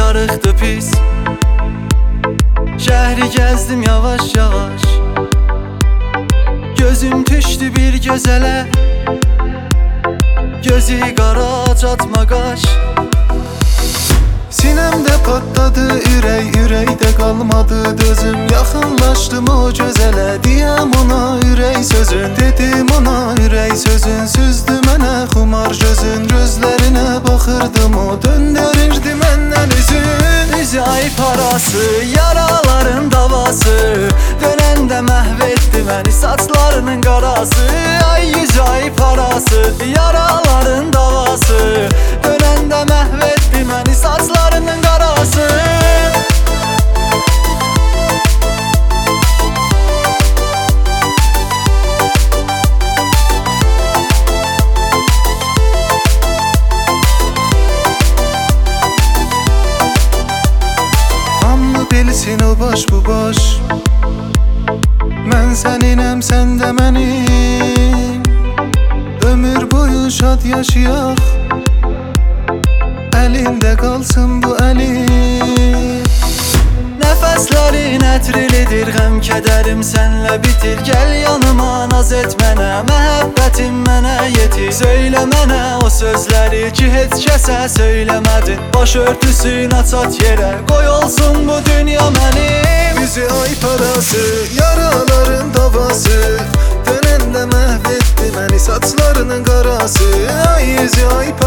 qarıqdı pis. Şəhri gəzdim yavaş yavaş, gözüm düşdü bir gözələ. Gözü qara çatma qaş. Sinemde patladı ürək, ürəkdə qalmadı dözüm. Yaxınlaşdım o gözələ, deyəm ona ürək sözün. Dedim ona ürək sözün, süzdü mənə xumar gözün. Gözlərinə baxırdım, o döndürürdü məndən üzün. Üzü ay parası, yaraların davası, dönəndə məhv etdi məni saçlarının qarası. Ay yüzü ay parası, yaraların davası, dönəndə məhv etdi məni saçlarının qarası. Bilsin o baş bu baş, mən səninəm, sən də mənim. Ömür boyu şad yaşayaq, əlimdə qalsın bu əlim. Nəfəslərin ətrilidir, qəm kədərim sənlə bitir. Gəl yanıma, naz et mənə, məhəbbətim mənə yetir. Söylə mənə o sözləri ki, heç kəsə söyləmədin. Başörtüsün açat yerə, qoy olsun bu dünya mənim. Üzü ay parası, yaraların davası, dönəndə məhv etdi məni saçlarının qarası. Ay yüzü ay